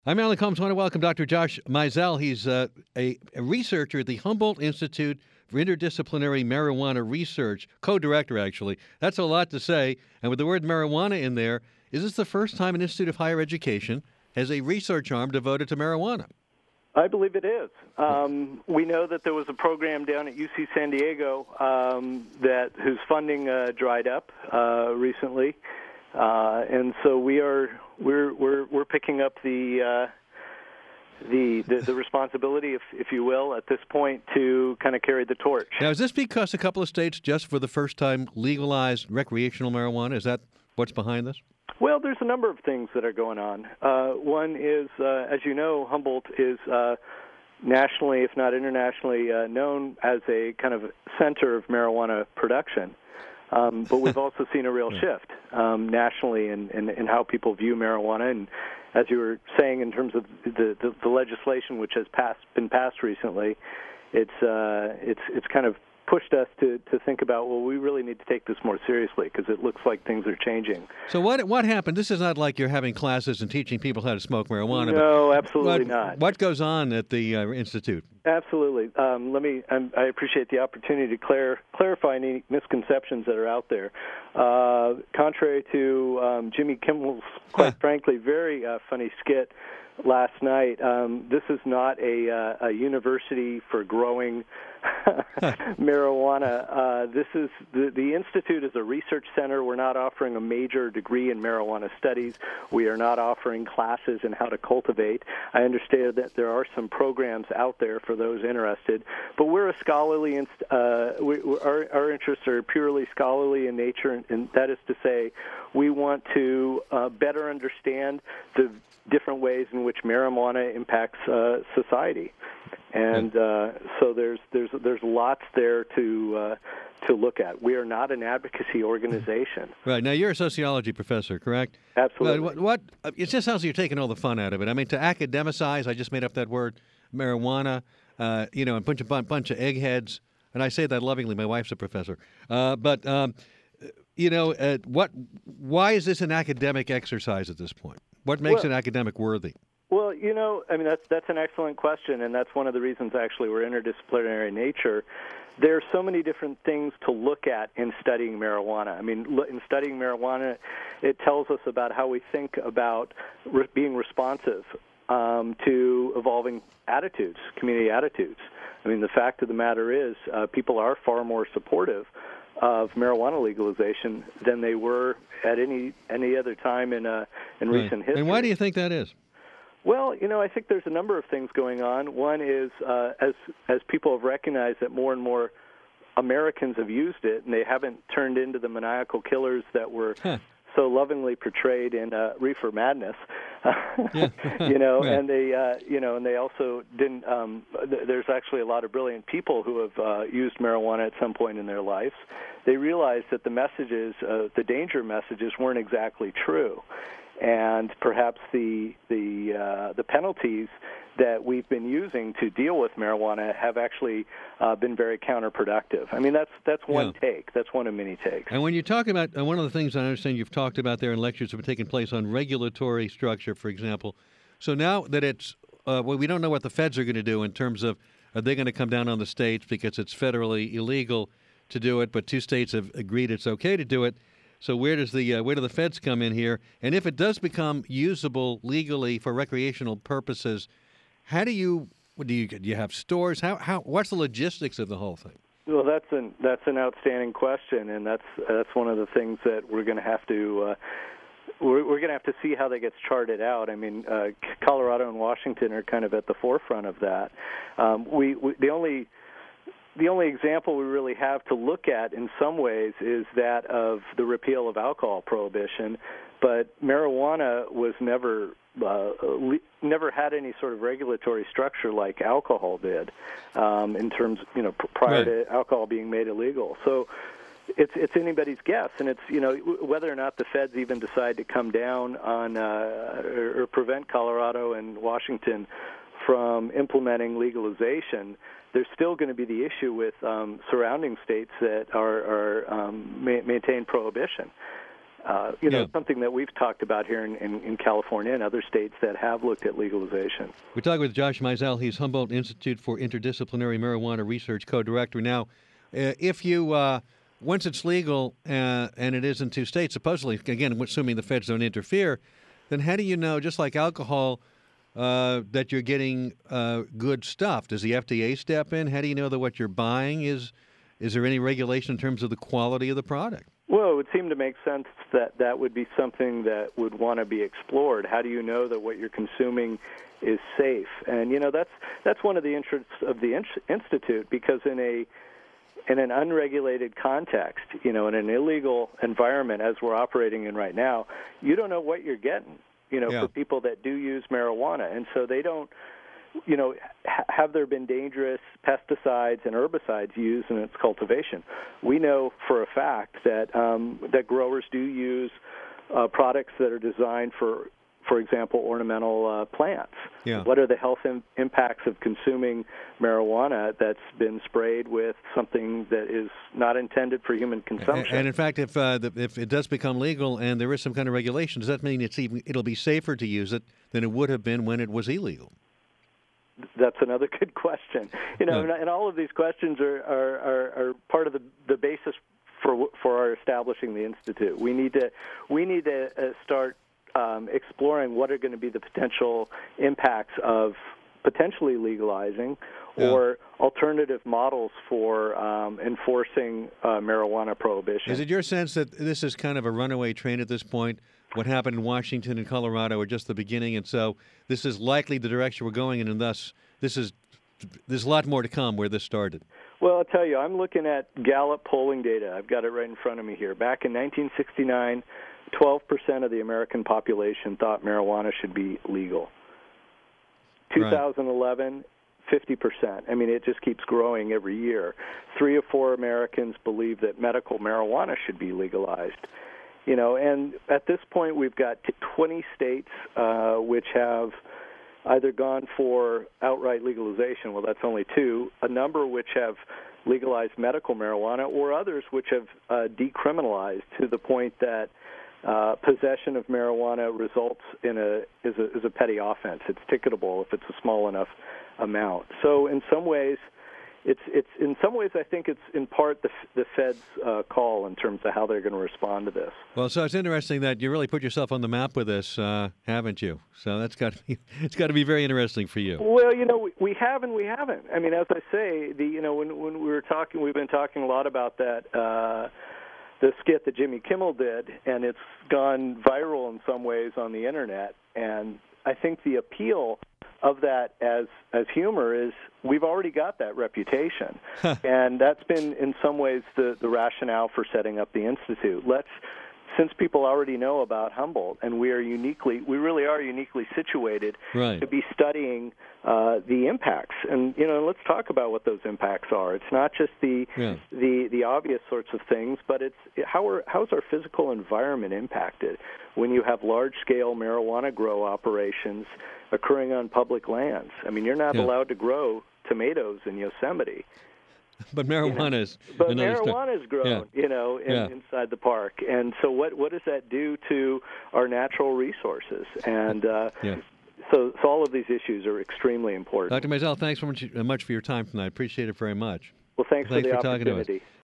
I'm Alan Combs. I want to welcome Dr. Josh Mizell. He's a researcher at the Humboldt Institute for Interdisciplinary Marijuana Research, co-director, actually. That's a lot to say. And with the word marijuana in there, is this the first time an Institute of Higher Education has a research arm devoted to marijuana? I believe it is. We know that there was a program down at UC San Diego whose funding dried up recently, and so we're picking up the responsibility, if you will, at this point to kind of carry the torch. Now, is this because a couple of states just for the first time legalized recreational marijuana? Is that what's behind this? Well, there's a number of things that are going on. One is, as you know, Humboldt is nationally, if not internationally, known as a kind of center of marijuana production. But we've also seen a real shift nationally in how people view marijuana. And as you were saying, in terms of the legislation which has been passed recently, it's kind of pushed us to think about, well, we really need to take this more seriously because it looks like things are changing. So what happened? This is not like you're having classes and teaching people how to smoke marijuana. No, absolutely not. What goes on at the Institute? Absolutely. I appreciate the opportunity to clarify any misconceptions that are out there. Contrary to Jimmy Kimmel's, quite frankly, very funny skit last night, this is not a university for growing marijuana. This is the Institute is a research center. We're not offering a major degree in marijuana studies. We are not offering classes in how to cultivate. I understand that there are some programs out there for those interested, but we're a scholarly. Our interests are purely scholarly in nature, and that is to say, we want to better understand the different ways in which marijuana impacts society. And so there's lots there to look at. We are not an advocacy organization. Right. Now, you're a sociology professor, correct? Absolutely. What it just sounds like you're taking all the fun out of it. I mean, to academicize, I just made up that word, marijuana, and bunch of eggheads, and I say that lovingly. My wife's a professor. Why is this an academic exercise at this point? What makes it academic worthy? Well, that's an excellent question, and that's one of the reasons actually we're interdisciplinary in nature. There are so many different things to look at in studying marijuana. I mean, in studying marijuana, it tells us about how we think about being responsive to evolving attitudes, community attitudes. I mean, the fact of the matter is people are far more supportive of marijuana legalization than they were at any other time in recent history. And why do you think that is? Well, I think there's a number of things going on. One is as people have recognized that more and more Americans have used it, and they haven't turned into the maniacal killers that were so lovingly portrayed in Reefer Madness. And they also didn't. There's actually a lot of brilliant people who have used marijuana at some point in their lives. They realized that the messages, the danger messages, weren't exactly true. And perhaps the penalties that we've been using to deal with marijuana have actually been very counterproductive. I mean, that's one take. That's one of many takes. And when you talk about one of the things I understand you've talked about there in lectures that have taken place on regulatory structure, for example. So now that it's we don't know what the feds are going to do in terms of are they going to come down on the states because it's federally illegal to do it, but 2 states have agreed it's okay to do it. So where do the feds come in here? And if it does become usable legally for recreational purposes, how do you have stores? What's the logistics of the whole thing? Well, that's an outstanding question, and that's one of the things that we're going to have to we're going to have to see how that gets charted out. I mean, Colorado and Washington are kind of at the forefront of that. The only example we really have to look at in some ways is that of the repeal of alcohol prohibition, but marijuana was never had any sort of regulatory structure like alcohol did in terms, prior to alcohol being made illegal. So it's anybody's guess, and it's whether or not the feds even decide to come down on or prevent Colorado and Washington from implementing legalization. There's still going to be the issue with surrounding states that maintain prohibition. Something that we've talked about here in California and other states that have looked at legalization. We're talking with Josh Mizell. He's Humboldt Institute for Interdisciplinary Marijuana Research co-director. Now, if you once it's legal and it is in 2 states, supposedly, again, assuming the feds don't interfere, then how do you know, just like alcohol, that you're getting good stuff? Does the FDA step in? How do you know that what you're buying is there any regulation in terms of the quality of the product? Well, it would seem to make sense that that would be something that would want to be explored. How do you know that what you're consuming is safe? And that's one of the interests of the institute, because in an unregulated context, in an illegal environment as we're operating in right now, you don't know what you're getting. For people that do use marijuana, and so they don't. Have there been dangerous pesticides and herbicides used in its cultivation? We know for a fact that that growers do use products that are designed for example, ornamental plants. Yeah. What are the health impacts of consuming marijuana that's been sprayed with something that is not intended for human consumption? And in fact, if it does become legal and there is some kind of regulation, does that mean it'll be safer to use it than it would have been when it was illegal? That's another good question. And all of these questions are part of the basis for our establishing the institute. We need to start exploring what are going to be the potential impacts of potentially legalizing or alternative models for enforcing marijuana prohibition. Is it your sense that this is kind of a runaway train at this point? What happened in Washington and Colorado are just the beginning, and so this is likely the direction we're going in, and thus there's a lot more to come where this started? Well, I'll tell you, I'm looking at Gallup polling data. I've got it right in front of me here. Back in 1969, 12% of the American population thought marijuana should be legal. 2011, 50%. I mean, it just keeps growing every year. 3 of 4 Americans believe that medical marijuana should be legalized. And at this point, we've got 20 states which have either gone for outright legalization. Well, that's only 2. A number which have legalized medical marijuana, or others which have decriminalized to the point that possession of marijuana results in is a petty offense. It's ticketable if it's a small enough amount. So in some ways, I think it's in part the Fed's call in terms of how they're going to respond to this. Well, so it's interesting that you really put yourself on the map with this, haven't you? So it's got to be very interesting for you. Well, we have and we haven't. I mean, as I say, when we were talking, we've been talking a lot about that. The skit that Jimmy Kimmel did, and it's gone viral in some ways on the internet. And I think the appeal of that as humor is we've already got that reputation. And that's been in some ways the rationale for setting up the Institute. Since people already know about Humboldt, and we really are uniquely situated to be studying the impacts. And let's talk about what those impacts are. It's not just the obvious sorts of things, but it's how's our physical environment impacted when you have large-scale marijuana grow operations occurring on public lands. I mean, you're not allowed to grow tomatoes in Yosemite. But marijuana is. But marijuana is grown, inside the park. And so what does that do to our natural resources? And so all of these issues are extremely important. Dr. Mizell, thanks so much for your time tonight. Appreciate it very much. Well, thanks for the talking to us. opportunity.